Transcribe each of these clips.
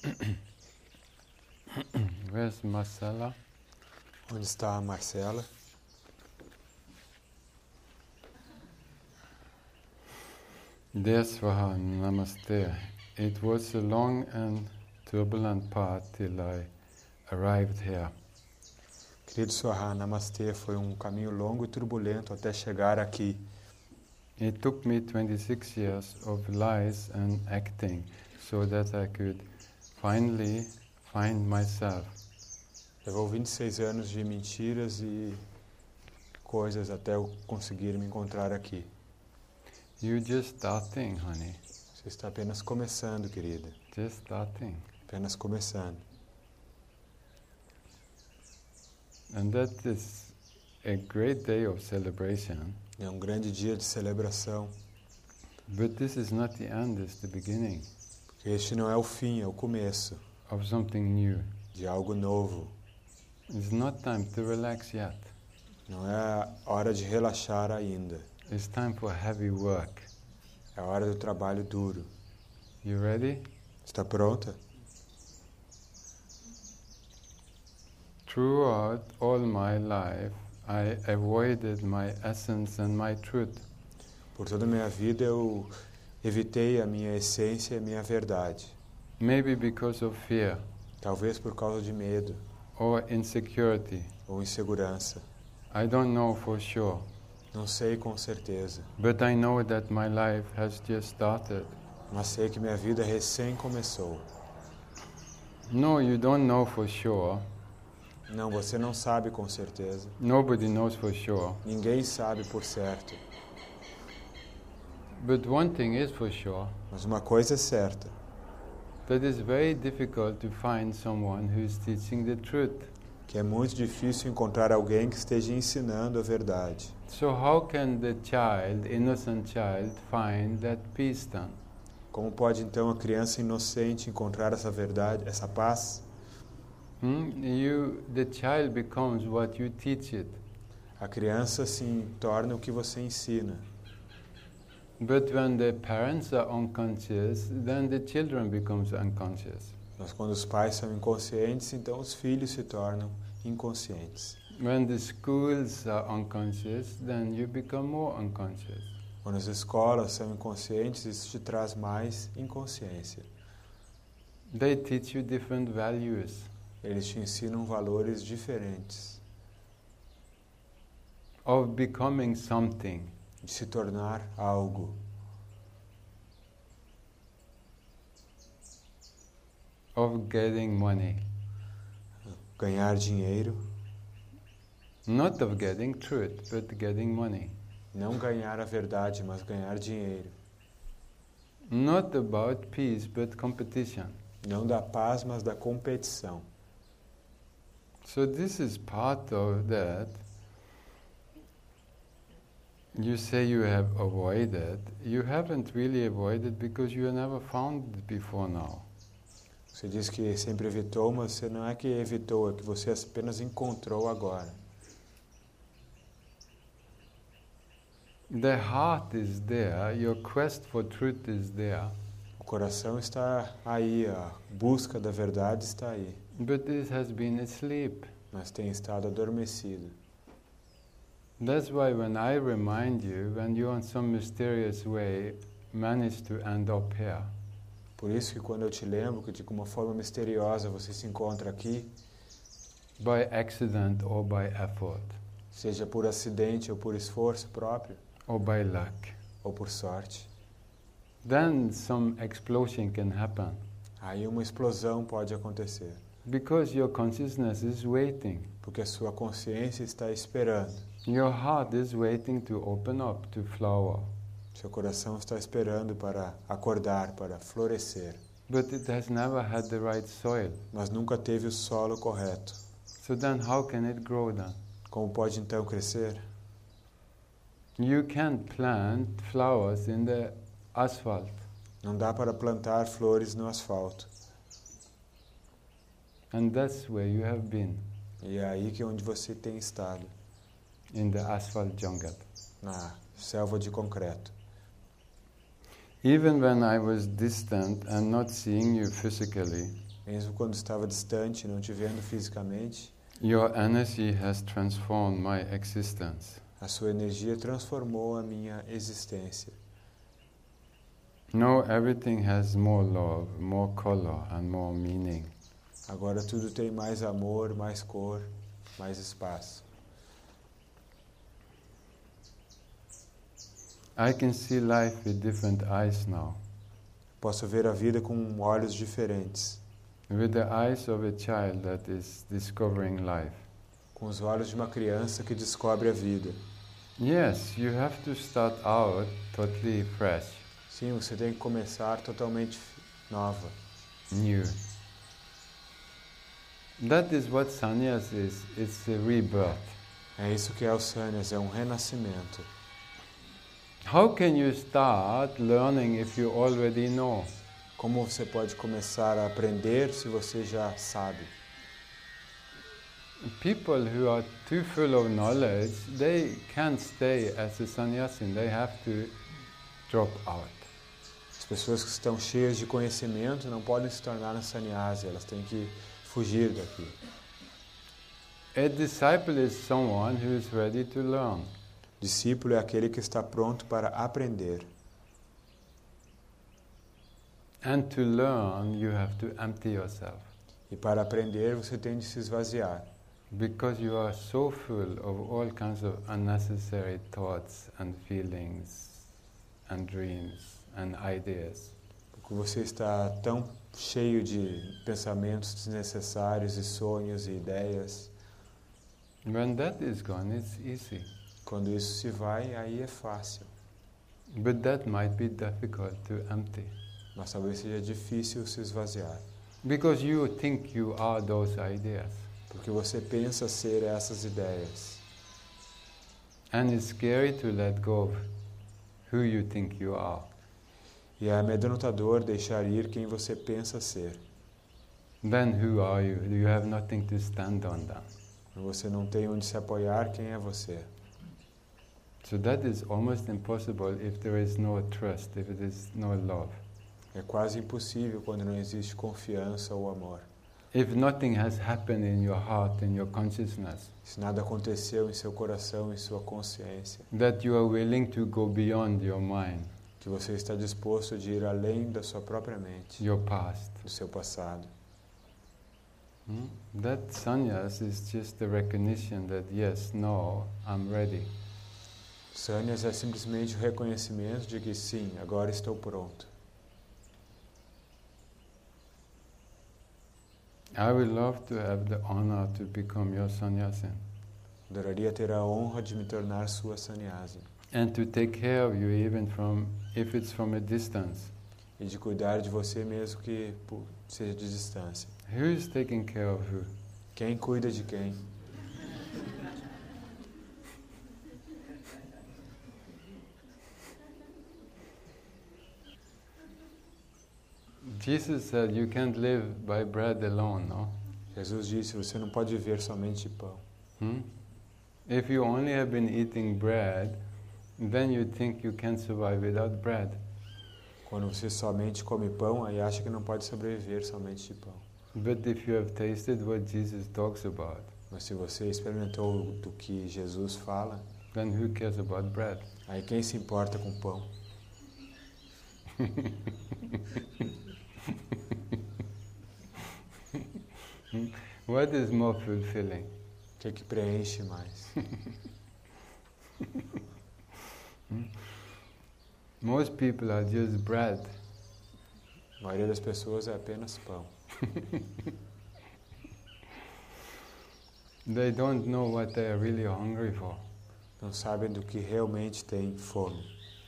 Where's Marcella? Onde está a Marcela? Dear Swaha, Namaste. It was a long and turbulent path till I arrived here. Querido Swaha, Namastê, foi um caminho longo e turbulento até chegar aqui. It took me 26 years of lies and acting so that I could finally find myself. Levou 26 anos de mentiras e coisas até eu conseguir me encontrar aqui. You're just starting, honey. Você está apenas começando, querida. Just starting. Apenas começando. And that is a great day of celebration. É um grande dia de celebração. But this is not the end, it's the beginning. Porque este não é o fim, é o começo of something new. de algo novo. It's not time to relax yet. Não é hora de relaxar ainda. It's time for heavy work. É a hora do trabalho duro. You ready? Está pronta? Throughout all my life, I avoided my essence and my truth. Por toda a minha vida eu evitei a minha essência e a minha verdade. Maybe because of fear Talvez por causa de medo or insecurity. ou insegurança. I don't know for sure. Não sei com certeza, But I know that my life has just started. mas sei que minha vida recém começou. No, you don't know for sure. Não, você não sabe com certeza. Nobody knows for sure. Ninguém sabe por certo. But one thing is for sure. Mas uma coisa é certa. That it's very difficult to find someone who's teaching the truth. Que é muito difícil encontrar alguém que esteja ensinando a verdade. So how can the child, innocent child, find that peace then? Como pode então a criança inocente encontrar essa verdade, essa paz? The child becomes what you teach it. A criança se torna o que você ensina. But when the parents are unconscious, then the children becomes unconscious. Mas quando os pais são inconscientes, então os filhos se tornam inconscientes. When the schools are unconscious, then you become more unconscious. Quando as escolas são inconscientes, isso te traz mais inconsciência. They teach you different values. Eles te ensinam valores diferentes. Of becoming something. De se tornar algo. Of getting money. Ganhar dinheiro. Not of getting truth, but getting money. Não ganhar a verdade, mas ganhar dinheiro. Not about peace, but competition. Não da paz, mas da competição. So this is part of that. You say you have avoided. You haven't really avoided because you never found it before now. Você diz que sempre evitou, mas você não é que evitou, é que você apenas encontrou agora. The heart is there, your quest for truth is there. O coração está aí, a busca da verdade está aí. But it has been asleep. Mas tem estado adormecido. That's why when I remind you, when you in some mysterious way manage to end up here. Por isso que quando eu te lembro que de uma forma misteriosa você se encontra aqui, By accident or by effort. seja por acidente ou por esforço próprio, Or by luck. ou por sorte, Then some explosion can happen. aí uma explosão pode acontecer. Because your consciousness is waiting. Porque a sua consciência está esperando. Your heart is waiting to open up, to flower. Seu coração está esperando para acordar, para florescer. But it has never had the right soil. Mas nunca teve o solo correto. So then how can it grow then? Como pode então crescer? You can't plant flowers in the asphalt. Não dá para plantar flores no asfalto. And that's where you have been. E é aí que é onde você tem estado. In the asphalt jungle. Na selva de concreto. Even when I was distant and not seeing you physically, Mesmo quando estava distante, não te vendo fisicamente, your energy has transformed my existence. a sua energia transformou a minha existência. Now everything has more love, more color and more meaning. Agora tudo tem mais amor, mais cor, mais espaço. I can see life with different eyes now, Posso ver a vida com olhos diferentes, with the eyes of a child that is discovering life. com os olhos de uma criança que descobre a vida. Yes, you have to start out totally fresh, Sim, você tem que começar totalmente nova. new. That is what sannyas is. It's a rebirth. É isso que é o sannyas, é um renascimento. How can you start learning if you already know? Como você pode começar a aprender se você já sabe? People who are too full of knowledge, they can't stay as a sannyasin. They have to drop out. As pessoas que estão cheias de conhecimento não podem se tornar um sannyasi, elas têm que fugir daqui. A disciple is someone who is ready to learn. Discípulo é aquele que está pronto para aprender. And to learn, you have to empty yourself. E para aprender, você tem de se esvaziar. Because you are so full of all kinds of unnecessary thoughts and feelings and dreams and ideas. Porque você está tão cheio de pensamentos desnecessários e sonhos e ideias. When that is gone, it's easy. Quando isso se vai, aí é fácil. But that might be difficult to empty. Mas talvez seja difícil se esvaziar. Because you think you are those ideas. Porque você pensa ser essas ideias. And it's scary to let go of who you think you are. E é amedrontador deixar ir quem você pensa ser. Then who are you? You have nothing to stand on then. Você não tem onde se apoiar, quem é você? So that is almost impossible if there is no trust, if there is no love. É quase impossível quando não existe confiança ou amor. If nothing has happened in your heart, in your consciousness, Se nada aconteceu em seu coração, em sua consciência, that you are willing to go beyond your mind, que você está disposto de ir além da sua própria mente, your past. do seu passado. That sannyas is just the recognition that yes, no, I'm ready. Sannyas é simplesmente o reconhecimento de que sim, agora estou pronto. I would love to have the honor to become your sannyasin Adoraria ter a honra de me tornar sua sannyasi and to take care of you even if it's from a distance. e de cuidar de você mesmo que seja de distância. Who is taking care of who? Quem cuida de quem? Jesus said you can't live by bread alone, no? Jesus disse, você não pode viver somente de pão. If you only have been eating bread, then you think you can't survive without bread. Quando você somente come pão, aí acha que não pode sobreviver somente de pão. But if you have tasted what Jesus talks about, Mas se você experimentou do que Jesus fala, then who cares about bread? aí quem se importa com pão? What is more fulfilling? O que preenche mais? Most people are just bread. A maioria das pessoas é apenas pão. They don't know what they are really hungry for. Não sabem do que realmente tem fome.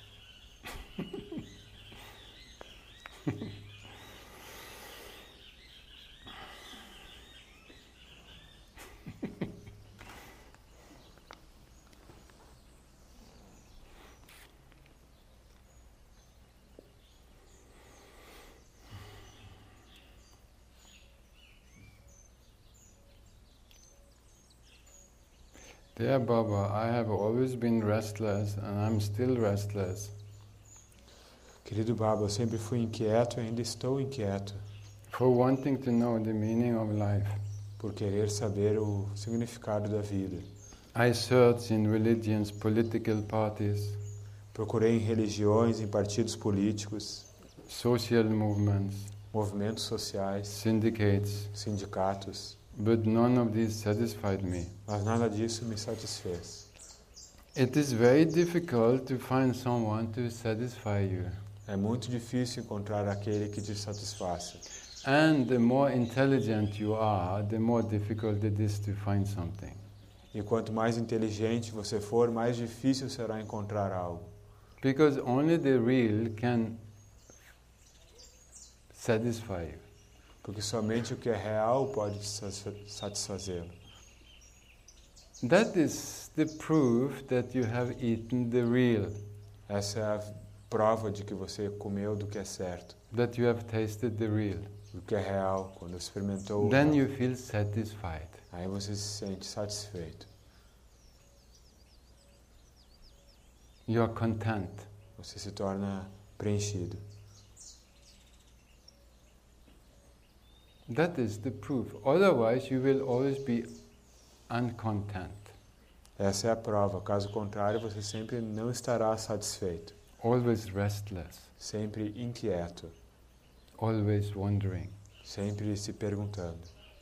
Dear Baba, I have always been restless and I'm still restless. Querido Baba, eu sempre fui inquieto e ainda estou inquieto. for wanting to know the meaning of life. por querer saber o significado da vida. I searched in religions, political parties, Procurei em religiões, em partidos políticos, social movements, movimentos sociais, syndicates, sindicatos, but none of these satisfied me. mas nada disso me satisfez. It is very difficult to find someone to satisfy you. É muito difícil encontrar aquele que te satisfaça. And the more intelligent you are, the more difficult it is to find something. E quanto mais inteligente você for, mais difícil será encontrar algo. Because only the real can satisfy you. Porque somente o que é real pode satisfazê-lo. That is the proof that you have eaten the real, Essa é a prova de que você comeu do que é certo, that you have tasted the real. do que é real, quando experimentou o Then real. you feel satisfied. Aí você se sente satisfeito. You are content. Você se torna preenchido. That is the proof. Otherwise, you will always be uncontent, Essa é a prova. Caso contrário, você sempre não estará satisfeito. always restless, Sempre inquieto. always wondering. Sempre se perguntando.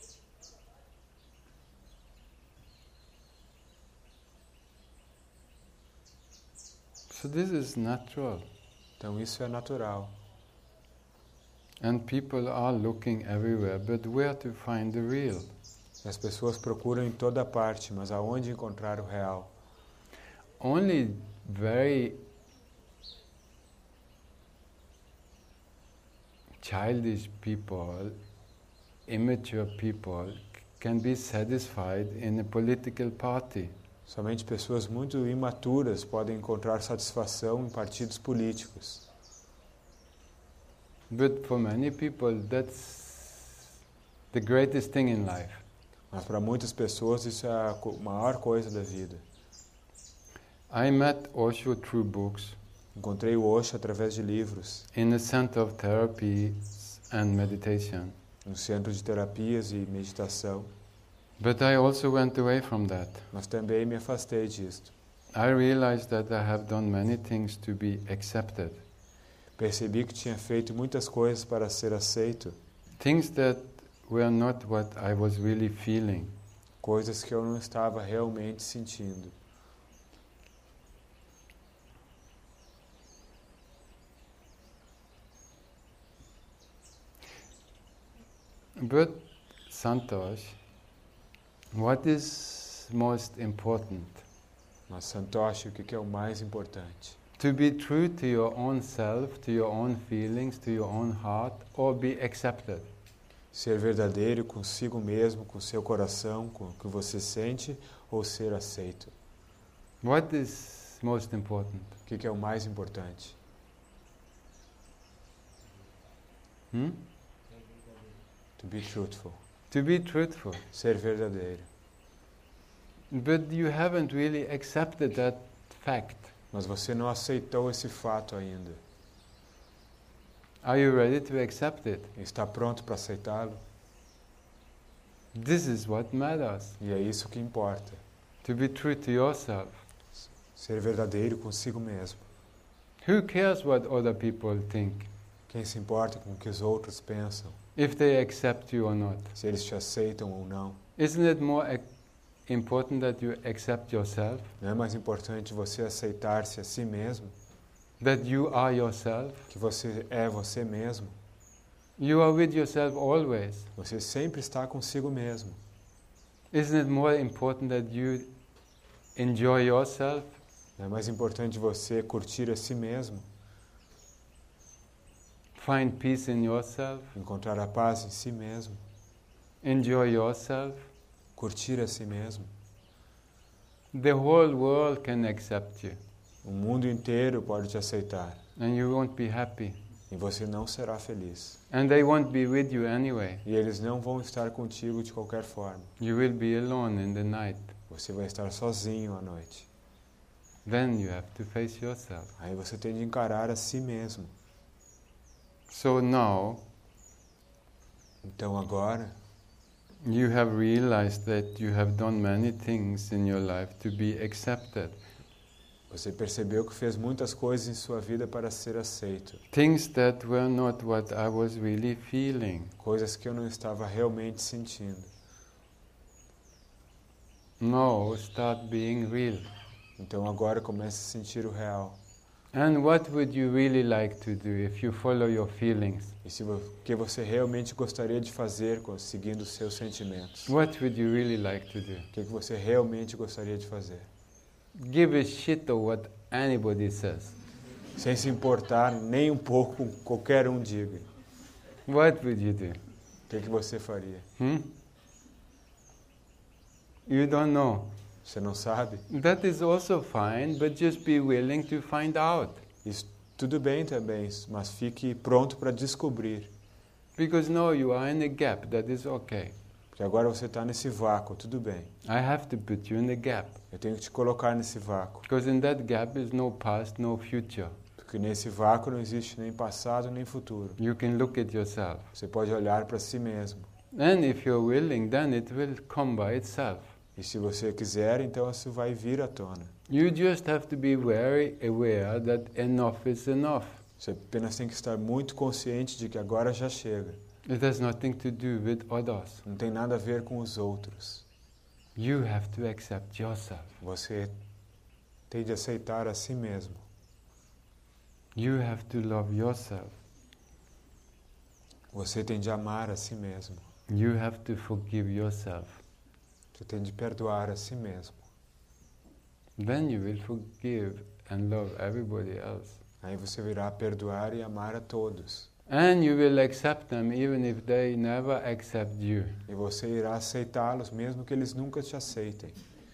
So this is natural. Então isso é natural. And people are looking everywhere, but where to find the real? As pessoas procuram em toda parte, mas aonde encontrar o real? Only very childish people, immature people can be satisfied in a political party. Somente pessoas muito imaturas podem encontrar satisfação em partidos políticos. But for many people, that's the greatest thing in life. Mas para muitas pessoas isso é a maior coisa da vida. I met Osho through books Encontrei o Osho através de livros, in a center of therapy and meditation. no centro de terapias e meditação, But I also went away from that. mas também me afastei disto. I realized that I have done many things to be accepted. Percebi que tinha feito muitas coisas para ser aceito, Things that were not what I was really feeling. coisas que eu não estava realmente sentindo. But Santosh, what is most important? Mas Santoshi, o que é o mais importante? To be true to your own self, to your own feelings, to your own heart, or be accepted? Ser verdadeiro consigo mesmo, com seu coração, com o que você sente, ou ser aceito? What is most important? O que é o mais importante? To be truthful. To be truthful. Ser verdadeiro. But you haven't really accepted that fact. Mas você não aceitou esse fato ainda. Are you ready to accept it? Está pronto para aceitá-lo? This is what matters. E é isso que importa. To be true to yourself. Ser verdadeiro consigo mesmo. Who cares what other people think? Quem se importa com o que os outros pensam? If they accept you or not? Se eles te aceitam ou não? Isn't it more important that you accept yourself? Não é mais importante você aceitar-se a si mesmo? That you are yourself? Que você é você mesmo? You are with yourself always. Você sempre está consigo mesmo. Isn't it more important that you enjoy yourself? Não é mais importante você curtir a si mesmo? Find peace in yourself? Encontrar a paz em si mesmo? Enjoy yourself? Curtir a si mesmo? The whole world can accept you. O mundo inteiro pode te aceitar. And you won't be happy. E você não será feliz. And they won't be with you anyway. E eles não vão estar contigo de qualquer forma. You will be alone in the night. Você vai estar sozinho à noite. Then you have to face yourself. Aí você tem de encarar a si mesmo. So now, Então agora, you have realized that you have done many things in your life to be accepted. você percebeu que fez muitas coisas em sua vida para ser aceito. Things that were not what I was really feeling. Coisas que eu não estava realmente sentindo. No, start being real. Então agora comece a sentir o real. And what would you really like to do if you follow your feelings? E o que você realmente gostaria de fazer seguindo os seus sentimentos? What would you really like to do? O que você realmente gostaria de fazer? Give a shit of what anybody says. Sem se importar nem um pouco com qualquer um diga. What would you do? O que você faria? You don't know. Você não sabe? That is also fine, but just be willing to find out. Isso tudo bem também, mas fique pronto para descobrir. Because now you are in a gap, that is okay. Porque agora você está nesse vácuo, tudo bem. I have to put you in the gap. Eu tenho que te colocar nesse vácuo. Because in that gap is no past, no future. Porque nesse vácuo não existe nem passado nem futuro. You can look at yourself. Você pode olhar para si mesmo. And if you're willing, then it will come by itself. E se você quiser, então isso vai vir à tona. You just have to be very aware that enough is enough. Você apenas tem que estar muito consciente de que agora já chega. It has nothing to do with others. Não tem nada a ver com os outros. You have to accept yourself. Você tem de aceitar a si mesmo. You have to love yourself. Você tem de amar a si mesmo. You have to forgive yourself. Você tem de perdoar a si mesmo. Then you will forgive and love everybody else. Aí você virá perdoar e amar a todos. And you will accept them even if they never accept you. E você irá aceitá-los mesmo que eles nunca te aceitem.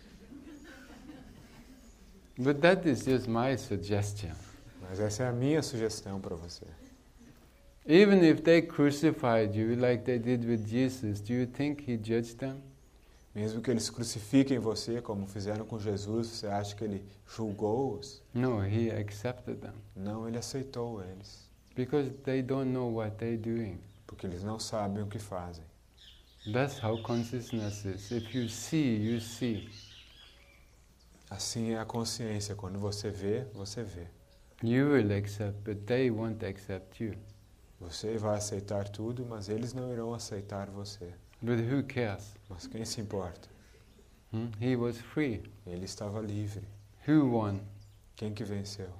But that is just my suggestion. Mas essa é a minha sugestão para você. Even if they crucified you like they did with Jesus, do you think he judged them? Mesmo que eles crucifiquem você, como fizeram com Jesus, você acha que ele julgou-os? No, he accepted them. Não, ele aceitou eles. Because they don't know what they're doing. Porque eles não sabem o que fazem. That's how consciousness is. If you see, you see. Assim é a consciência. Quando você vê, você vê. You will accept, but they won't accept you. Você vai aceitar tudo, mas eles não irão aceitar você. But who cares? Mas quem se importa? He was free. Ele estava livre. Who won? Quem que venceu?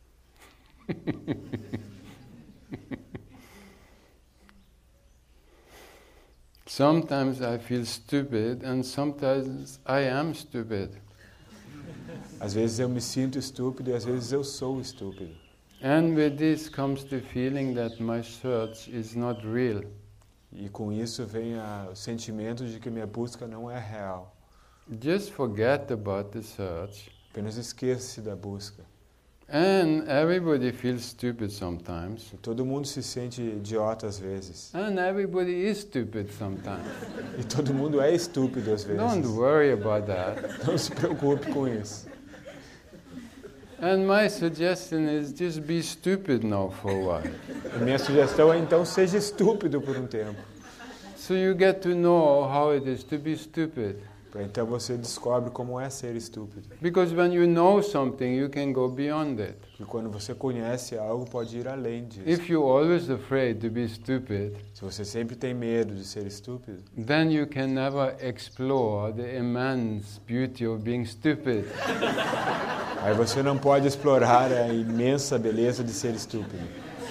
Sometimes I feel stupid and sometimes I am stupid. Às vezes eu me sinto estúpido e às vezes eu sou estúpido. And with this comes the feeling that my search is not real. E com isso vem o sentimento de que minha busca não é real. Just forget about the search. Apenas esqueça-se da busca. And everybody feels stupid sometimes. E todo mundo se sente idiota às vezes. And everybody is stupid sometimes. E todo mundo é estúpido às vezes. Don't worry about that. Não se preocupe com isso. And my suggestion is just be stupid now for a while. A minha sugestão é então seja estúpido por um tempo. So you get to know how it is to be stupid. Para então você descobre como é ser estúpido. Because when you know something, you can go beyond it. E quando você conhece algo, pode ir além disso. If you're always afraid to be stupid, Se você sempre tem medo de ser estúpido, then you can never explore the immense beauty of being stupid. aí você não pode explorar a imensa beleza de ser estúpido.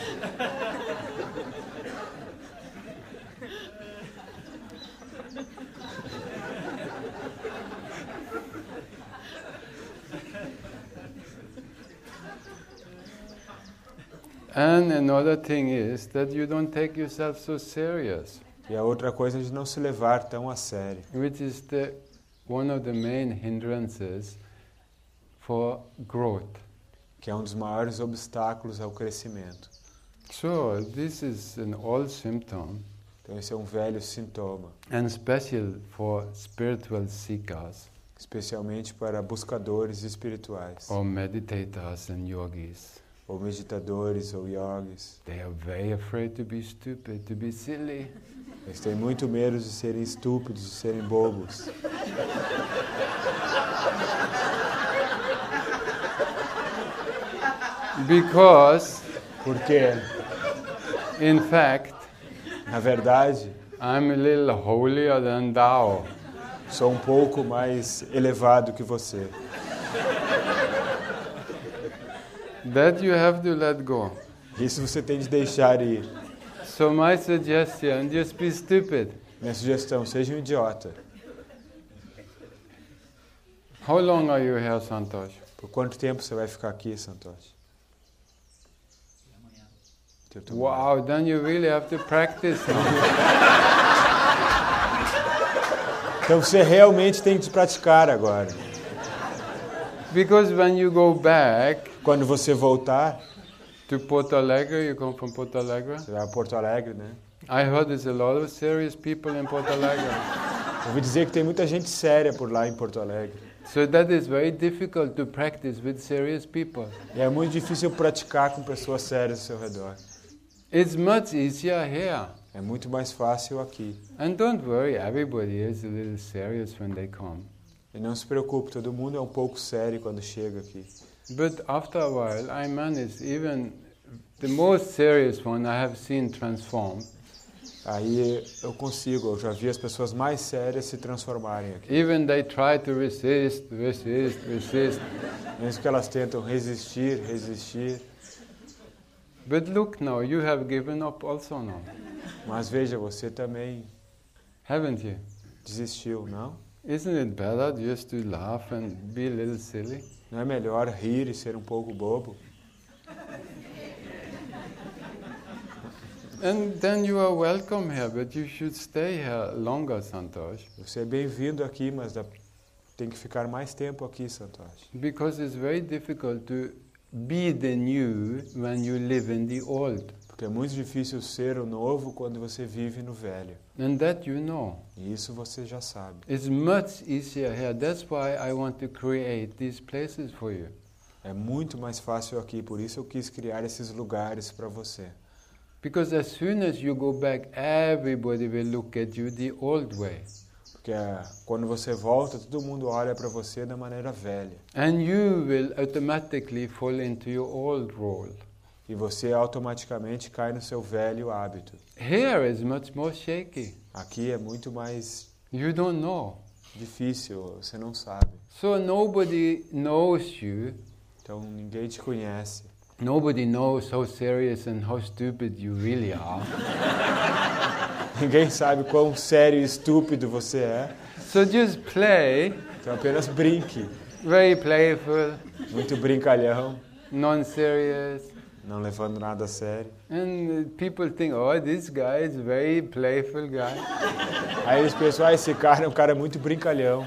And another thing is that you don't take yourself so serious, E a outra coisa é de não se levar tão a sério, which is one of the main hindrances for growth. que é um dos maiores obstáculos ao crescimento. So this is an old symptom, Então esse é um velho sintoma, and special for spiritual seekers especialmente para buscadores espirituais, or meditators and yogis. ou meditadores ou yogis. They are very afraid to be stupid, to be silly. Eles têm muito medo de serem estúpidos, de serem bobos. Because, Porque, in fact, na verdade, I'm a little holier than thou. sou um pouco mais elevado que você. That you have to let go. Isso você tem de deixar ir. So my suggestion, just be stupid. Minha sugestão, seja um idiota. How long are you here, Santosh? Por quanto tempo você vai ficar aqui, Santosh? Wow, then you really have to practice now. Então você realmente tem que praticar agora. Because when you go back Quando você voltar, to Porto Alegre, you come from Porto Alegre? você vai a Porto Alegre, né? I heard there's a lot of serious people in Porto Alegre. Ouvi dizer que tem muita gente séria por lá em Porto Alegre. So that is very difficult to practice with serious people. E é muito difícil praticar com pessoas sérias ao seu redor. It's much easier here. É muito mais fácil aqui. And don't worry, everybody is a little serious when they come. E não se preocupe, todo mundo é um pouco sério quando chega aqui. But after a while, I managed, even the most serious one I have seen transform. Aí eu já vi as pessoas mais sérias se transformarem aqui. Even they try to resist. Mesmo que elas tentam resistir. But look now, you have given up also now, Mas veja, você também haven't you? desistiu, não? Isn't it better just to laugh and be a little silly? Não é melhor rir e ser um pouco bobo? And then you are welcome here, but you should stay here longer, Santosh. Você é bem-vindo aqui, mas tem que ficar mais tempo aqui, Santosh. Because it's very difficult to be the new when you live in the old. Porque é muito difícil ser o novo quando você vive no velho. And that you know. E isso você já sabe. It's much easier here. That's why I want to create these places for you. É muito mais fácil aqui, por isso eu quis criar esses lugares para você. Because as soon as you go back, everybody will look at you the old way. Porque quando você volta, todo mundo olha para você da maneira velha. And you will automatically fall into your old role. E você automaticamente cai no seu velho hábito. Here is much more shaky. Aqui é muito mais You don't know. difícil, você não sabe. So nobody knows you. Então ninguém te conhece. Nobody knows how serious and how stupid you really are. Ninguém sabe quão sério e estúpido você é. So just play, Então apenas brinque. very playful, Muito brincalhão, non-serious. não levando nada a sério. And people think, oh, this guy is a very playful guy. Aí eles pensam, esse cara é um cara muito brincalhão.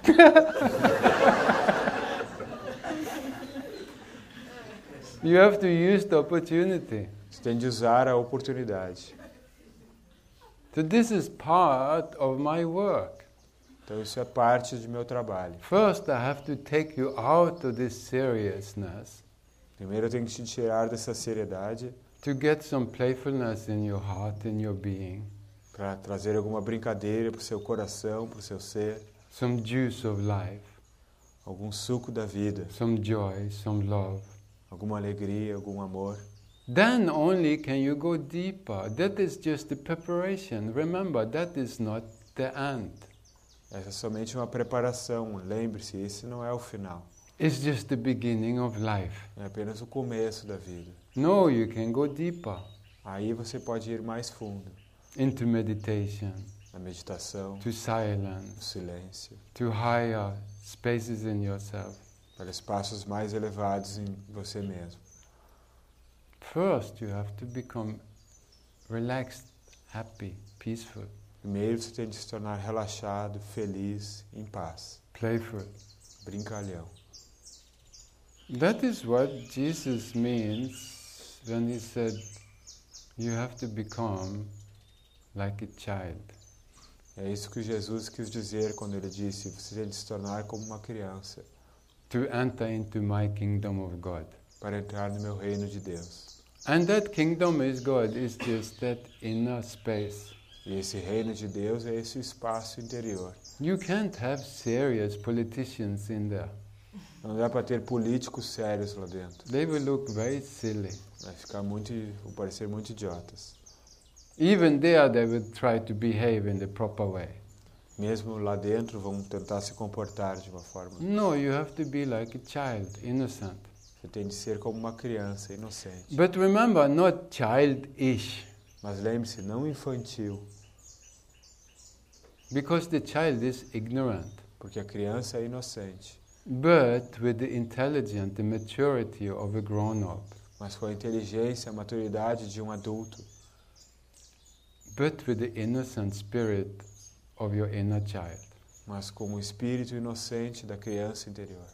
You have to use the opportunity. Você tem de usar a oportunidade. So this is part of my work. Então isso é parte do meu trabalho. First, I have to take you out of this seriousness Primeiro eu tenho que te tirar dessa seriedade to get some playfulness in your heart, in your being, para trazer alguma brincadeira para o seu coração, para o seu ser, some juice of life, algum suco da vida, some joy, some love. alguma alegria, algum amor. Then only can you go deeper. That is just the preparation. Remember, that is not the end. Essa é somente uma preparação. Lembre-se, esse não é o final. It's just the beginning of life. É apenas o começo da vida. No, you can go deeper Aí você pode ir mais fundo into meditation, na meditação, to no silence, silêncio, to higher spaces in yourself. para espaços mais elevados em você mesmo. First, you have to become relaxed, happy, peaceful, Primeiro você tem de se tornar relaxado, feliz, em paz, playful. brincalhão. That is what Jesus means when he said, you have to become like a child. É isso que Jesus quis dizer quando ele disse, você tem de se tornar como uma criança, To enter into my kingdom of God. para entrar no meu reino de Deus. And that kingdom is God, is just that inner space. E esse reino de Deus é esse espaço interior. You can't have serious politicians in there. Não dá para ter políticos sérios lá dentro. They will look very silly. Vão parecer muito idiotas. Even there they will try to behave in the proper way. Mesmo lá dentro vão tentar se comportar de uma forma. No, you have to be like a child, innocent. Você tem de ser como uma criança, inocente. But remember, not childish. Mas lembre-se, não infantil. Because the child is ignorant. Porque a criança é inocente. But with the intelligence, the maturity of a grown-up. Mas com a inteligência, a maturidade de um adulto. But with the innocent spirit of your inner child. Mas com o espírito inocente da criança interior.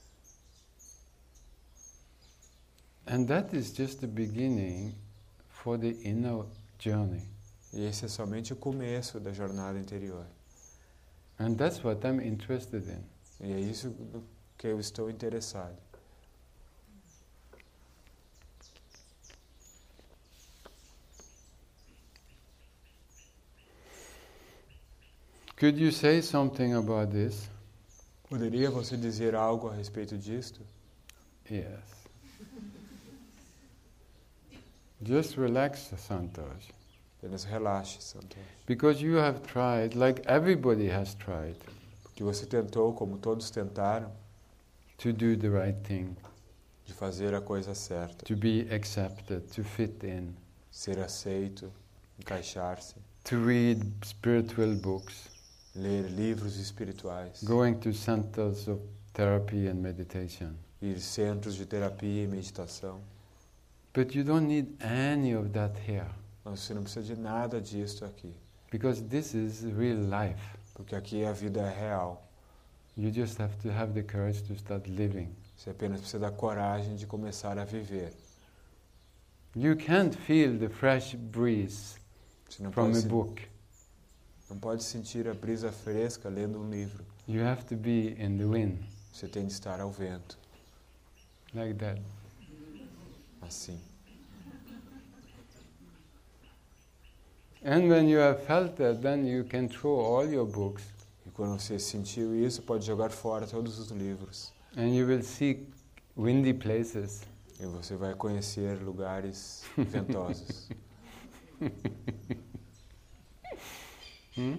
And that is just the beginning for the inner journey. E esse é somente o começo da jornada interior. And that's what I'm interested in. E é isso que eu estou interessado. Could you say something about this? Poderia você dizer algo a respeito disto? Yes. Just relax, Santosh. Apenas relaxe, Santosh. Because you have tried, like everybody has tried, Porque você tentou, como todos tentaram, to do the right thing, de fazer a coisa certa. to be accepted, to fit in, Ser aceito, encaixar-se, to read spiritual books, ler livros espirituais, going to centers of therapy and meditation. ir centros de terapia e meditação. But you don't need any of that here, Mas você não precisa de nada disto aqui. because this is real life. Porque aqui a vida é real. You just have to have the courage to start living. Você apenas precisa da coragem de começar a viver. You can't feel the fresh breeze Você não from pode, a book. não pode sentir a brisa fresca lendo um livro. You have to be in the wind, Você tem de estar ao vento. like that. Assim. And when you have felt that, then you can throw all your books E quando você sentiu isso, pode jogar fora todos os livros. and you will see windy places. E você vai conhecer lugares ventosos. Hmm?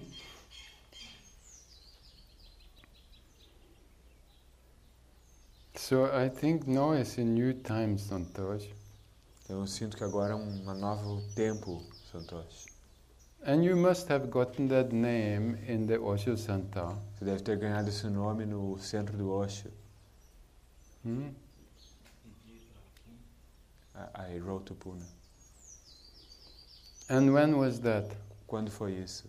So I think now is a new time, Santosh. Então eu sinto que agora é um novo tempo, Santosh. And you must have gotten that name in the Osho Center. Você deve ter ganhado esse nome no centro do Osho. Hmm? I wrote to Pune. And when was that? Quando foi isso?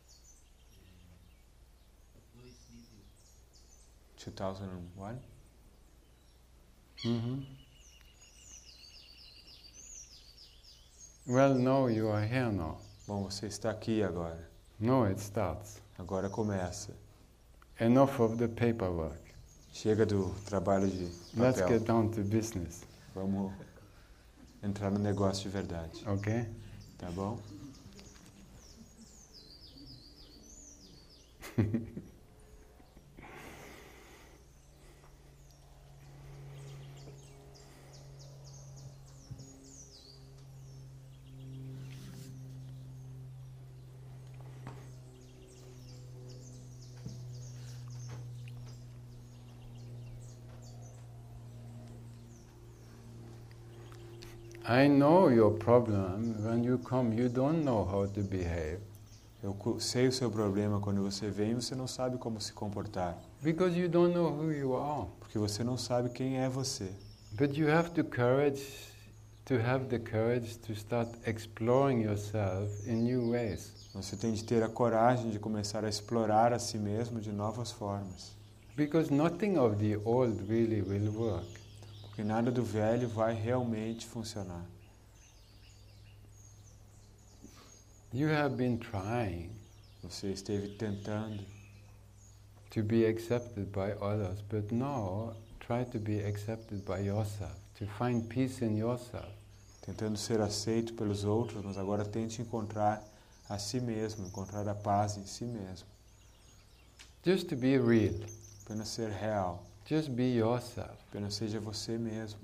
2001? Mm-hmm. Well, no, you are here now. Bom, você está aqui agora. No, it starts. Agora começa. Enough of the paperwork. Chega do trabalho de Let's papel. get down to business, Vamos entrar no negócio de verdade. okay? Tá bom? I know your problem. When you come, you don't know how to behave. Eu sei o seu problema quando você vem e você não sabe como se comportar. Because you don't know who you are. Porque você não sabe quem é você. But you have to have the courage to start exploring yourself in new ways. Você tem de ter a coragem de começar a explorar a si mesmo de novas formas. Because nothing of the old really will work. Porque nada do velho vai realmente funcionar. You have been trying Você esteve tentando to be accepted by others, but now try to be accepted by yourself, to find peace in yourself. ser aceito pelos outros, mas agora tente encontrar a si mesmo, encontrar a paz em si mesmo. Just to be real. Apenas ser real. Just be yourself. Apenas seja você mesmo.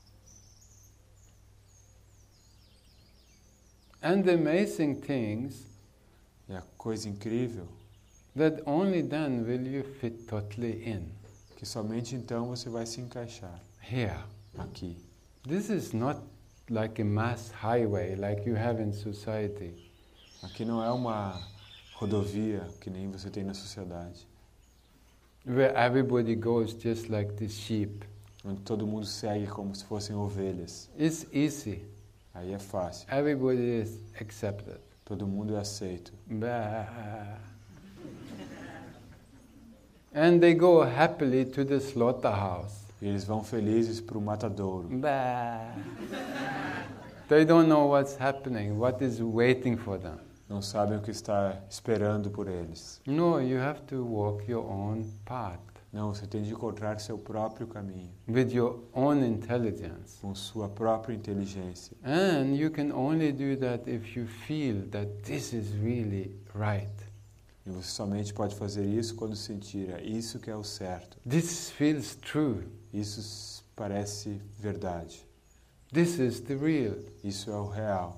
And the amazing things E a coisa incrível that only then will you fit totally in. que somente então você vai se encaixar Here. aqui. This is not like a mass highway like you have in society. Aqui não é uma rodovia que nem você tem na sociedade, Where everybody goes just like the sheep. onde todo mundo segue como se fossem ovelhas. It's easy. Aí é fácil. Everybody is accepted. Todo mundo é aceito. Bah. And they go happily to the slaughterhouse. E eles vão felizes para o matadouro. Bah. They don't know what's happening, what is waiting for them. Não sabem o que está esperando por eles. No, you have to walk your own path Não, você tem de encontrar seu próprio caminho, with your own intelligence. com sua própria inteligência. And you can only do that if you feel that this is really right. E você somente pode fazer isso quando sentir, é isso que é o certo. This feels true. Isso parece verdade. This is the real. Isso é o real.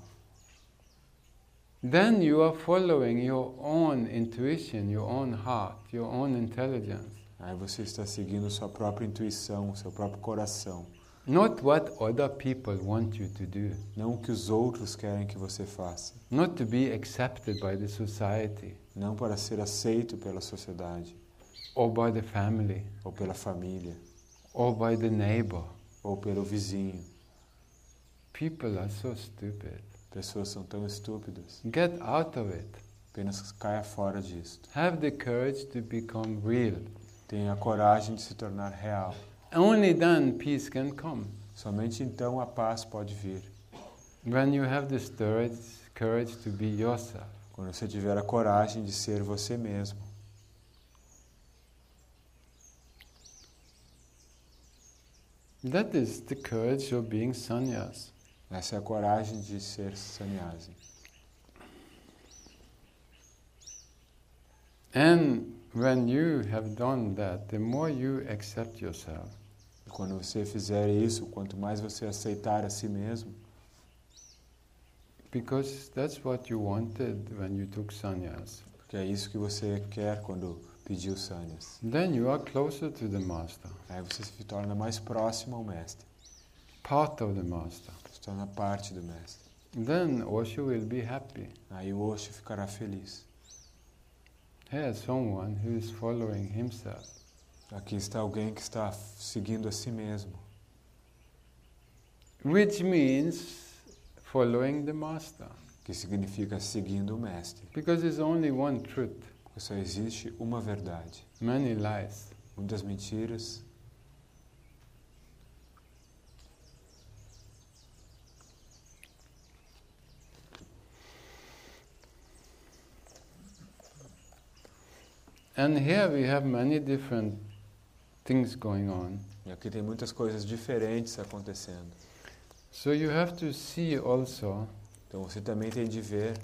Then you are following your own intuition, your own heart, your own intelligence. Aí você está seguindo sua própria intuição, seu próprio coração. Not what other people want you to do. Não o que os outros querem que você faça. Not to be accepted by the society Não para ser aceito pela sociedade, or by the family ou pela família, or by the neighbor. ou pelo vizinho. People are so stupid. Pessoas são tão estúpidas. Get out of it. Apenas caia fora disso. Have the courage to become real. Tenha a coragem de se tornar real. Only then peace can come. Somente então a paz pode vir. When you have this courage to be yourself. Quando você tiver a coragem de ser você mesmo. That is the courage of being sannyas. Essa é a coragem de ser sannyasi. And when you have done that, the more you accept yourself, E quando você fizer isso, quanto mais você aceitar a si mesmo, because that's what you wanted when you took sannyas, porque é isso que você quer quando pediu sannyas. then you are closer to the master, Aí você se torna mais próximo ao mestre, part of the master. se torna parte do mestre. Then Osho will be happy. Aí o Osho ficará feliz. Here's someone who is following himself. Aqui está alguém que está seguindo a si mesmo, Which means following the master. que significa seguindo o mestre. Because there's only one truth, Porque só existe uma verdade. many lies. Muitas mentiras. And here we have many different things going on. E aqui tem muitas coisas diferentes acontecendo. So you have to see also Então você também tem de ver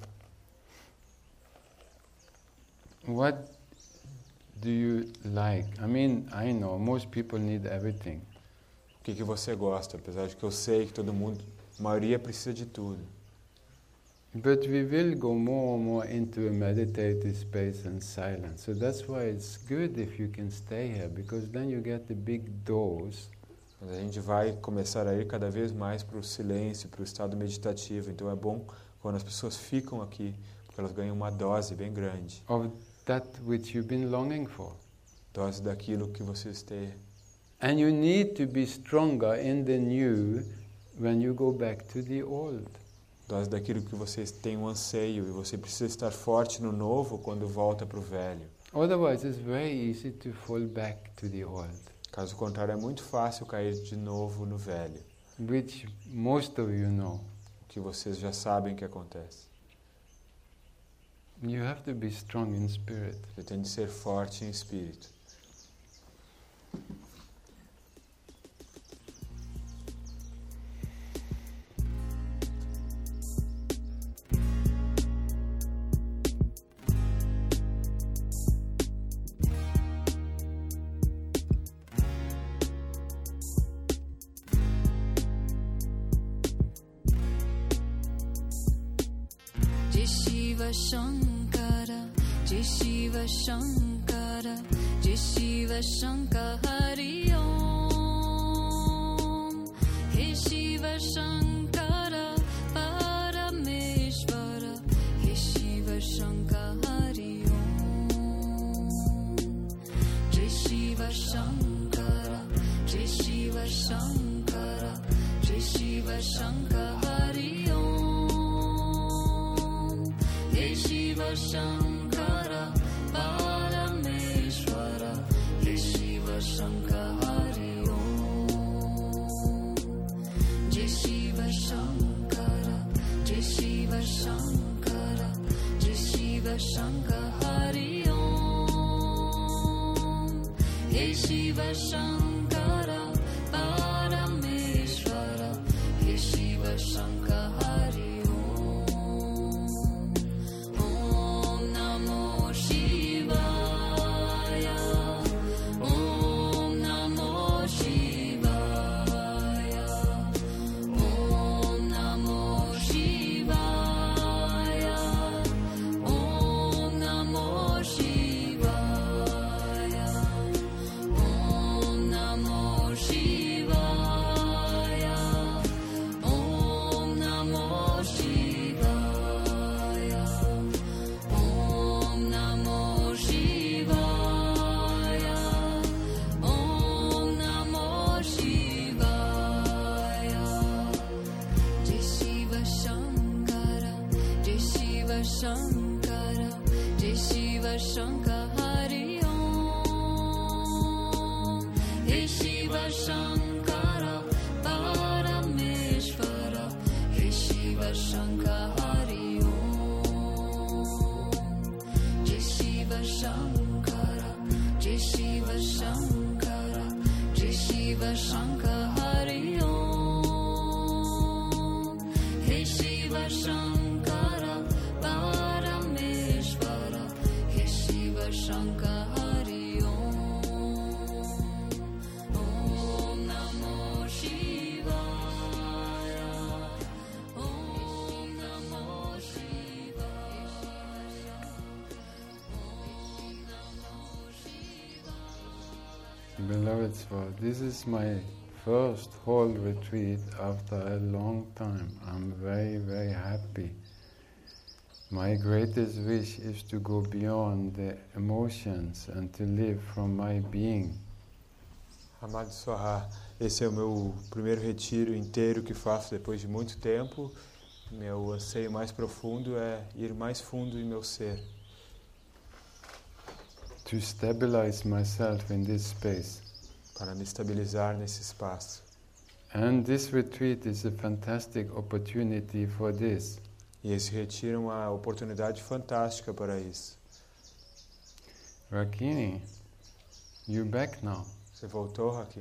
what do you like. I mean, I know most people need everything. o que você gosta, apesar de que eu sei que todo mundo, a maioria precisa de tudo. But we will go more and more into a meditative space and silence. So that's why it's good if you can stay here, because then you get the big dose Mas a gente vai começar a ir cada vez mais para o silêncio, para o estado meditativo. Então é bom quando as pessoas ficam aqui, porque elas ganham uma dose bem grande. of that which you've been longing for. Dose daquilo que vocês têm. And you need to be stronger in the new when you go back to the old. Dose daquilo que vocês têm um anseio. E você precisa estar forte no novo quando volta para o velho. Otherwise, it's very easy to fall back to the old, Caso contrário, é muito fácil cair de novo no velho. which most of you know. O que vocês já sabem que acontece. You have to be strong in spirit. Você tem de ser forte em espírito. Shiva Shankara, Jai Shiva Shankara, Jai Shiva Shankara, Hari Om. He Shiva Shankara, Parameshvara, He Shiva Shankara, Hari Om. Jai Shiva Shankara, Jai Shiva Shankara, Jai Shiva Shankara, Hari Om. He Shiva Shankara, Parameshvara, He Shiva Shankara, Hari Om. Jai Shiva Shankara, Jai Shiva Shankara, Jai Shiva Shankara, Hari Om. He Shiva Shankara, Parameshvara, He Shiva Shankara, Hari Om. Om Namo Shivaya, Om Namo Shivaya, Om Namo Shivaya, Om Namo Shivaya, Om Namo Shivaya, Om Namo Shivaya, Om Namo Shivaya, Om Namo Shivaya. Jai Shiva Shankara, Jai Shiva Shankara, Jai Shiva Shankara, Hari Om. He Shiva Shankara, Parameshvara, He Shiva Shankara, Hari Om. Jai Shiva Shankara, Jai Shiva Shankara, Jai Shiva Shankara, Hari Om. He Shiva Shankara, Parameshvara, He Shiva Shankara, Hari Om. Om Namo Shivaya, Om Namo Shivaya, Om Namo Shivaya. Beloveds, this is my first whole retreat after a long time. I'm very, very happy. My greatest wish is to go beyond the emotions and to live from my being. Amado Sohar, esse é o meu primeiro retiro inteiro que faço depois de muito tempo. Meu anseio mais profundo é ir mais fundo em meu ser. To stabilize myself in this space. Para me estabilizar nesse espaço. And this retreat is a fantastic opportunity for this. E esse retiro é uma oportunidade fantástica para isso. Rakini, you're back now. Você voltou, Raki?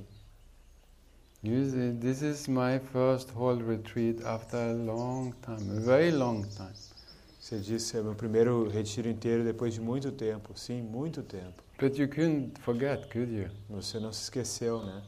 This is my first whole retreat after a long time, a very long time. Você disse é meu primeiro retiro inteiro depois de muito tempo. Sim, muito tempo. But you couldn't forget, could you? Você não se esqueceu, né?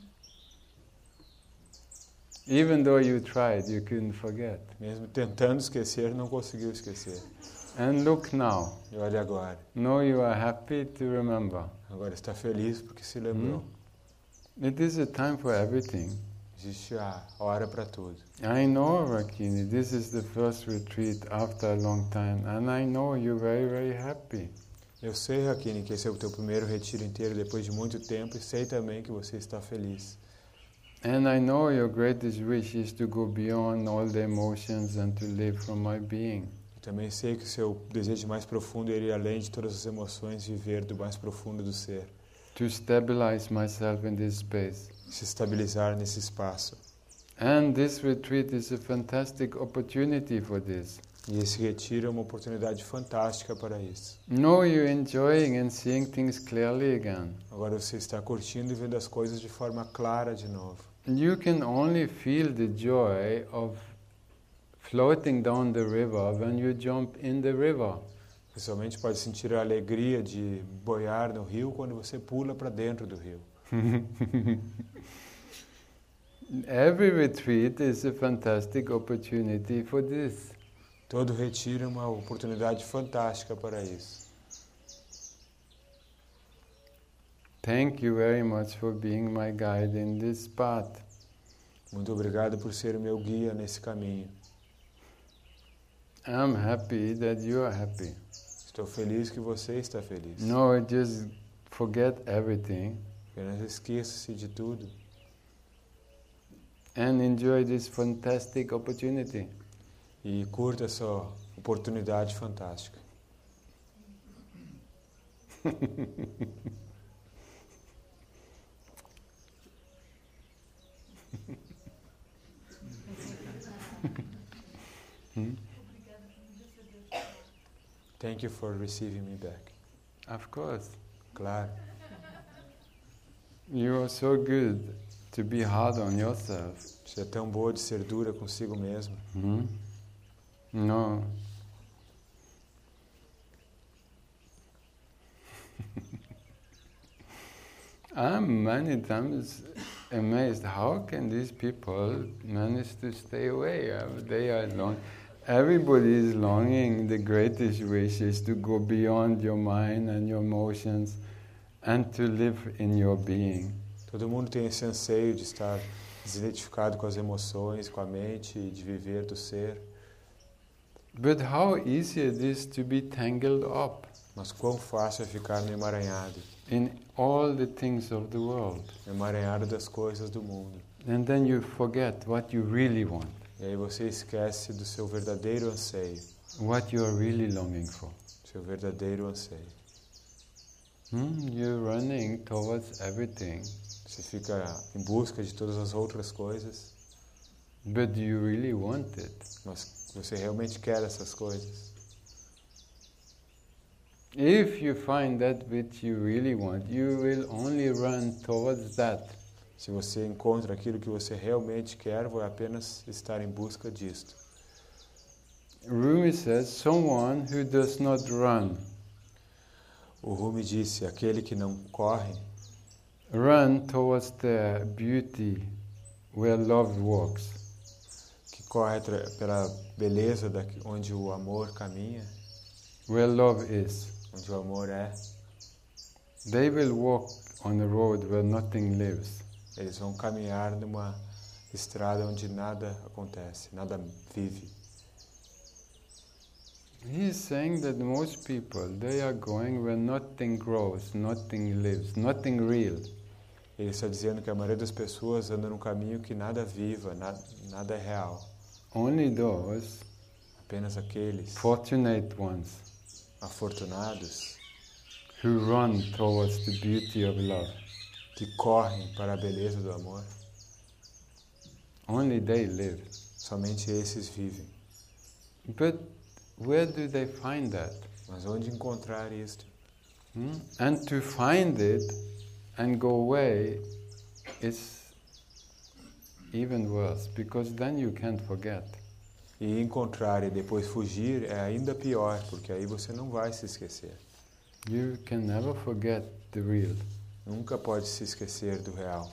Even though you tried, you couldn't forget. Mesmo tentando esquecer, não conseguiu esquecer. And look now. E olha agora. Now you are happy to remember. Agora está feliz porque se lembrou. It is a time for everything. Existe a hora para tudo. I know, Rakini, this is the first retreat after a long time, and I know you're very, very happy. Eu sei, Rakini, que esse é o teu primeiro retiro inteiro depois de muito tempo, e sei também que você está feliz. And I know your greatest wish is to go beyond all the emotions and to live from my being. Também sei que o seu desejo mais profundo é ir além de todas as emoções, viver do mais profundo do ser. To stabilize myself in this space. Se estabilizar nesse espaço. And this retreat is a fantastic opportunity for this. E esse retiro é uma oportunidade fantástica para isso. Now you're enjoying and seeing things clearly again. Agora você está curtindo e vendo as coisas de forma clara de novo. You can only feel the joy of floating down the river when you jump in the river. Você somente pode sentir a alegria de boiar no rio quando você pula para dentro do rio. Every retreat is a fantastic opportunity for this. Todo retiro é uma oportunidade fantástica para isso. Thank you very much for being my guide in this path. Muito obrigado por ser o meu guia nesse caminho. I'm happy that you are happy. Estou feliz que você está feliz. No, just forget everything Apenas esqueça-se de tudo and enjoy this fantastic opportunity. e curta essa oportunidade fantástica. Thank you for receiving me back. Of course. Claro. You are so good to be hard on yourself. Você é tão boa de ser dura consigo mesmo. No. I'm many times amazed how can these people manage to stay away. They are long. Everybody is longing. The greatest wish is to go beyond your mind and your emotions and to live in your being. Todo mundo tem esse anseio de estar desidentificado com as emoções, com a mente e de viver do ser. But how easy it is to be tangled up Mas quão fácil é ficar no emaranhado, in all the things of the world. emaranhado das coisas do mundo. And then you forget what you really want, E aí você esquece do seu verdadeiro anseio, what you are really longing for. seu verdadeiro anseio. You're running towards everything, Você fica em busca de todas as outras coisas, but do you really want it? mas você realmente quer essas coisas? If you find that which you really want, you will only run towards that. Se você encontra aquilo que você realmente quer, vai apenas estar em busca disto. Rumi says, someone who does not run, O Rumi disse, aquele que não corre, run towards the beauty where love walks. que corre pela beleza onde o amor caminha, Where love is. onde o amor é, They will walk on a road where nothing lives. eles vão caminhar numa estrada onde nada acontece, nada vive. He is saying that most people, they are going where nothing grows, nothing lives, nothing real. Ele está dizendo que a maioria das pessoas anda num caminho que nada viva, nada é real. Only those Apenas aqueles fortunate ones afortunados who run towards the beauty of love, que correm para a beleza do amor, only they live. somente esses vivem. But where do they find that? Mas onde encontrar isto? And to find it and go away is even worse, because then you can't forget. E encontrar e depois fugir é ainda pior, porque aí você não vai se esquecer. You can never forget the real. Nunca pode se esquecer do real.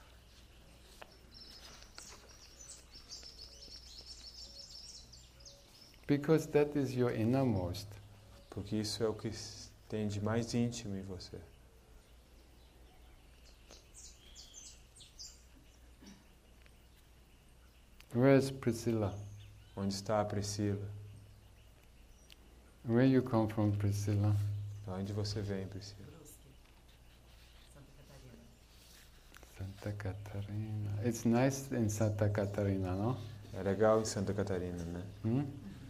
Because that is your innermost. Porque isso é o que tem de mais íntimo em você. Where's Priscilla? Onde está a Priscila? Where you come from, Priscilla? De onde você vem, Priscila? Santa Catarina. It's nice in Santa Catarina, no? É legal em Santa Catarina, né?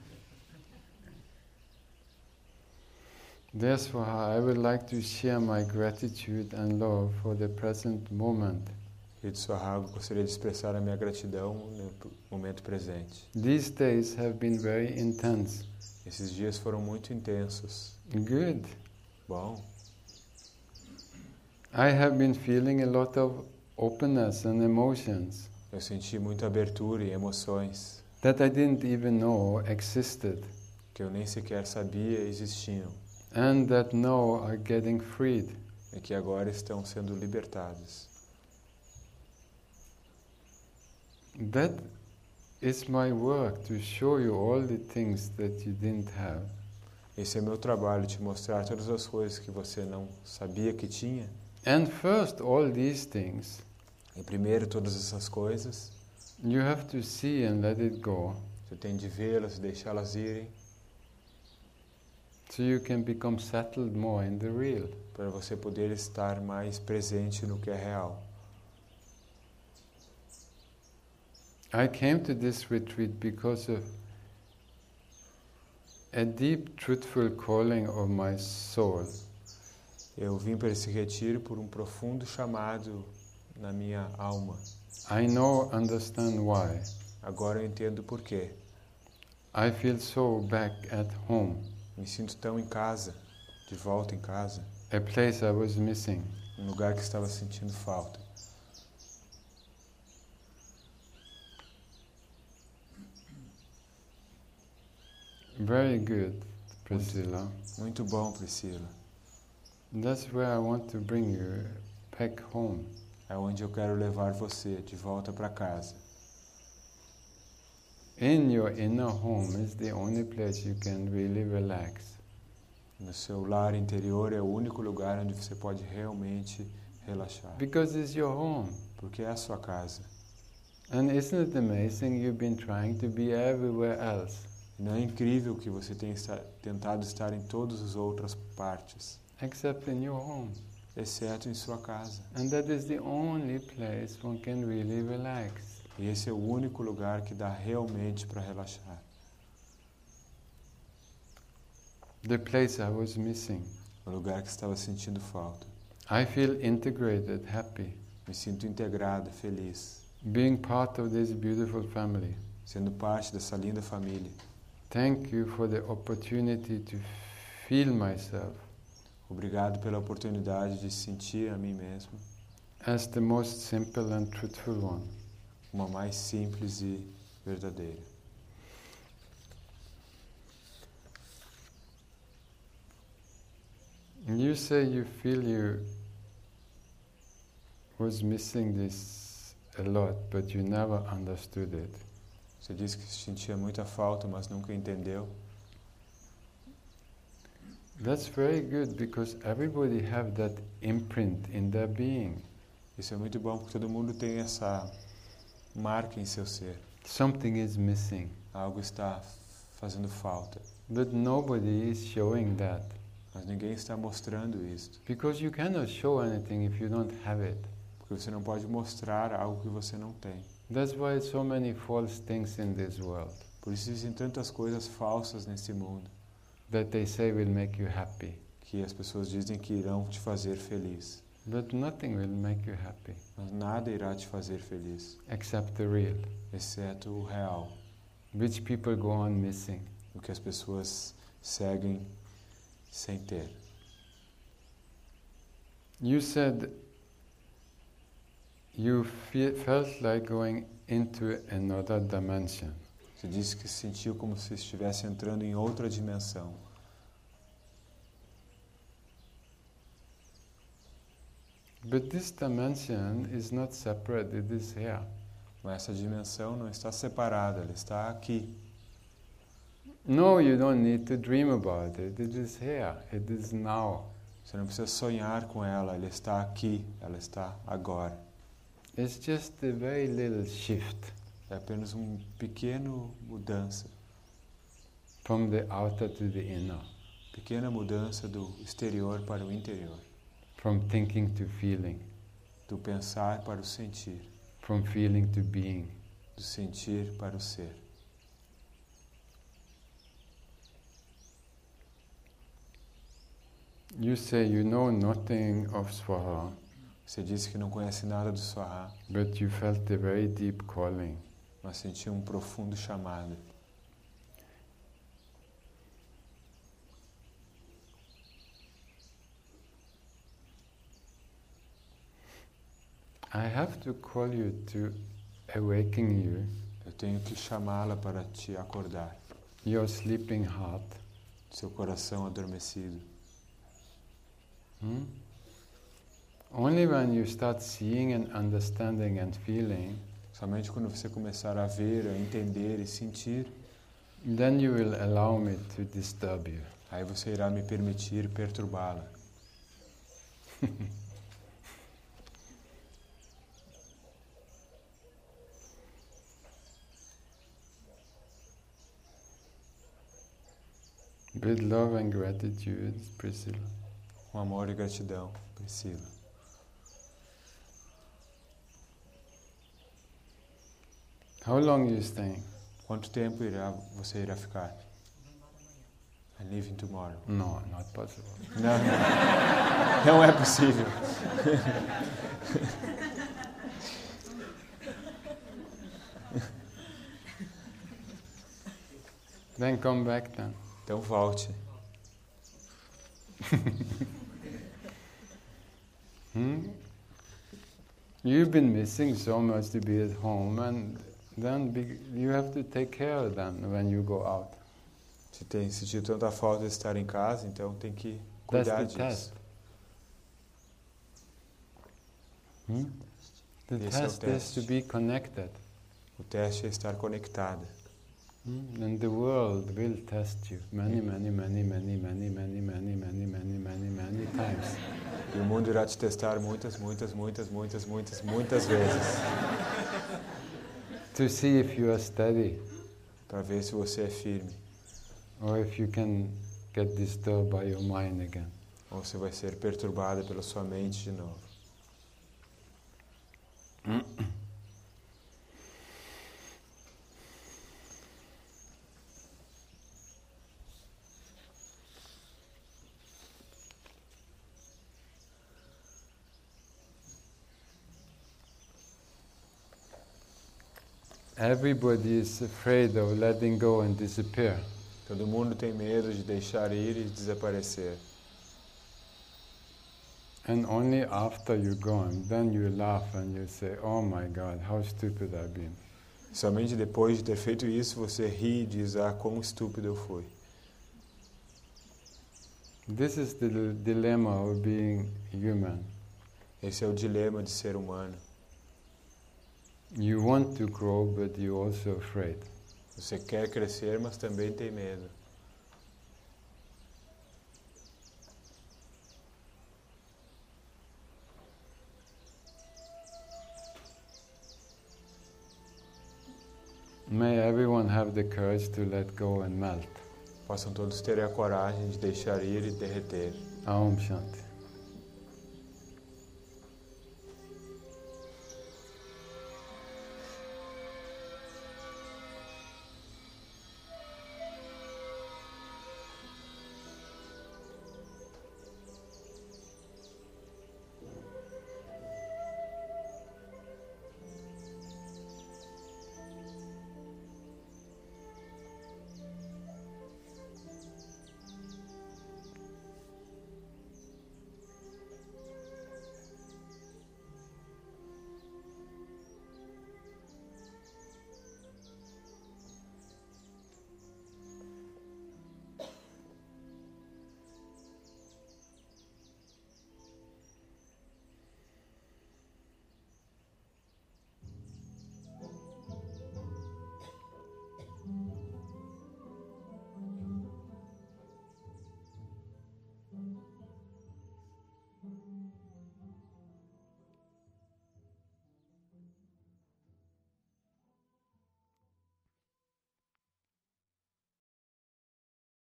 Therefore, I would like to share my gratitude and love for the present moment. E de Sohago, gostaria de expressar a minha gratidão no momento presente. These days have been very intense. Esses dias foram muito intensos. Good. Bom, I have been feeling a lot of openness and emotions eu senti muita abertura e emoções that I didn't even know existed, que eu nem sequer sabia existiam and that now are getting freed. e que agora estão sendo libertados. That It's my work to show you all the things that you didn't have. Esse é meu trabalho, te mostrar todas as coisas que você não sabia que tinha. And first, all these things, E primeiro, todas essas coisas, you have to see and let it go, você tem de vê-las e deixá-las irem, so you can become settled more in the real. para você poder estar mais presente no que é real. I came to this retreat because of a deep, truthful calling of my soul. Eu vim para esse retiro por um profundo chamado na minha alma. I now understand why. Agora eu entendo por quê. I feel so back at home, Me sinto tão em casa, de volta em casa, a place I was missing. um lugar que estava sentindo falta. Very good, Priscilla. Muito bom, Priscila. That's where I want to bring you back home. É onde eu quero levar você de volta para casa. In your inner home is the only place you can really relax. No seu lar interior é o único lugar onde você pode realmente relaxar. Because it's your home. Porque é a sua casa. And isn't it amazing you've been trying to be everywhere else? E não é incrível que você tenha tentado estar em todas as outras partes, Except in your home. exceto em sua casa. And that is the only place one can really relax. E esse é o único lugar que dá realmente para relaxar. The place I was missing. O lugar que estava sentindo falta. I feel integrated, happy, Me sinto integrado, feliz, being part of this beautiful family. sendo parte dessa linda família. Thank you for the opportunity to feel myself Obrigado pela oportunidade de sentir a mim mesmo, as the most simple and truthful one. uma mais simples e verdadeira. You say you feel you was missing this a lot, but you never understood it. Você disse que sentia muita falta, mas nunca entendeu. That's very good because everybody have that imprint in their being. Isso é muito bom porque todo mundo tem essa marca em seu ser. Something is missing, Algo está fazendo falta, but nobody is showing that mas ninguém está mostrando isso. because you cannot show anything if you don't have it. Porque você não pode mostrar algo que você não tem. That's why so many false things in this world Por isso existem tantas coisas falsas nesse mundo that they say will make you happy, que as pessoas dizem que irão te fazer feliz. but nothing will make you happy Mas nada irá te fazer feliz, except the real, exceto o real, which people go on missing. o que as pessoas seguem sem ter. You said you felt like going into another dimension. Você disse que se sentiu como se estivesse entrando em outra dimensão. But this dimension is not separate, it is here. Mas essa dimensão não está separada, ela está aqui. No, you don't need to dream about it, it is here, it is now. Você não precisa sonhar com ela está aqui, ela está agora. It's just a very little shift É apenas uma pequena mudança, from the outer to the inner, pequena mudança do exterior para o interior, from thinking to feeling, do pensar para o sentir, from feeling to being. do sentir para o ser. You say you know nothing of Swaha, Você disse que não conhece nada do Swaha, but you felt a very deep calling. mas sentiu um profundo chamado. I have to call you to awaken you, Eu tenho que chamá-la para te acordar, your sleeping heart. seu coração adormecido. Only when you start seeing and understanding and feeling, Somente quando você começar a ver, a entender e sentir, then you will allow me to disturb you. aí você irá me permitir perturbá-la. With love and gratitude, Priscilla. Com amor e gratidão, Priscila. How long are you staying? Quanto tempo você irá ficar? I'm leaving tomorrow. No, not possible. Não é possível. Then come back then. Então volte. You've been missing so much to be at home, and then you have to take care then when you go out. Você tem sentido tanta falta de estar em casa, então tem que That's cuidar the disso. test. The Esse é o test is to teste. be connected. O teste é estar conectada. And the world will test you many times. E o mundo irá te testar muitas vezes. To see if you are steady Para ver se você é firme. or if you can get disturbed by your mind again. Ou você vai ser perturbada pela sua mente de novo. Everybody is afraid of letting go and disappear. Todo mundo tem medo de deixar ir e desaparecer. And only after you're gone, then you laugh and you say, oh my God, how stupid I've been. Somente depois de ter feito isso, você ri e diz, quão estúpido eu fui. This is the dilemma of being human. Esse é o dilema de ser humano. You want to grow, but you're also afraid. Você quer crescer, mas também tem medo. May everyone have the courage to let go and melt. Possam todos terem a coragem de deixar ir e derreter. Aum Shanti.